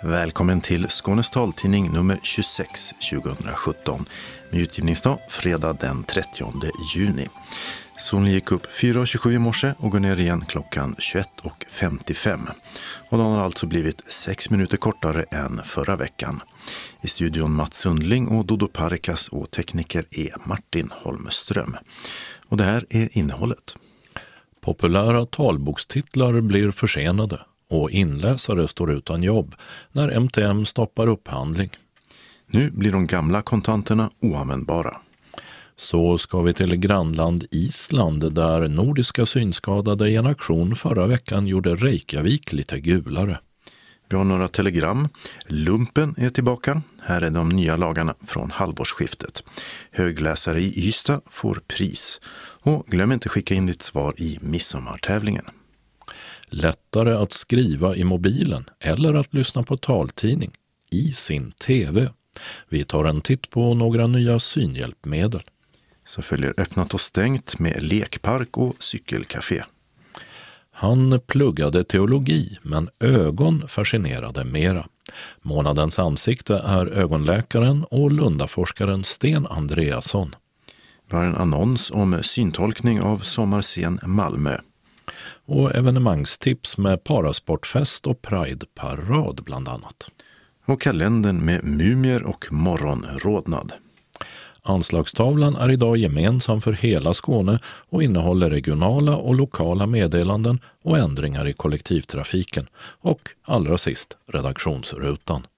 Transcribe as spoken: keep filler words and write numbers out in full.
Välkommen till Skånes taltidning nummer tjugosex tjugohundrasjutton med utgivningsdag fredag den trettionde juni. Solen gick upp fyra tjugosju i morse och går ner igen klockan tjugoett femtiofem. Och den har alltså blivit sex minuter kortare än förra veckan. I studion Mats Sundling och Dodo Parikas och tekniker är Martin Holmström. Och det här är innehållet. Populära talbokstitlar blir försenade och inläsare står utan jobb när M T M stoppar upphandling. Nu blir de gamla kontanterna oanvändbara. Så ska vi till grannland Island där nordiska synskadade i en aktion förra veckan gjorde Reykjavik lite gulare. Vi har några telegram. Lumpen är tillbaka. Här är de nya lagarna från halvårsskiftet. Högläsare i Ystad får pris. Och glöm inte skicka in ditt svar i midsommartävlingen. Lättare att skriva i mobilen eller att lyssna på taltidning i sin tv. Vi tar en titt på några nya synhjälpmedel. Så följer öppnat och stängt med lekpark och cykelcafé. Han pluggade teologi, men ögon fascinerade mera. Månadens ansikte är ögonläkaren och lundaforskaren Sten Andreasson. Vi har en annons om syntolkning av sommarscen Malmö. Och evenemangstips med parasportfest och Pride-parad bland annat. Och kalendern med mumier och morgonrodnad. Anslagstavlan är idag gemensam för hela Skåne och innehåller regionala och lokala meddelanden och ändringar i kollektivtrafiken. Och allra sist redaktionsrutan.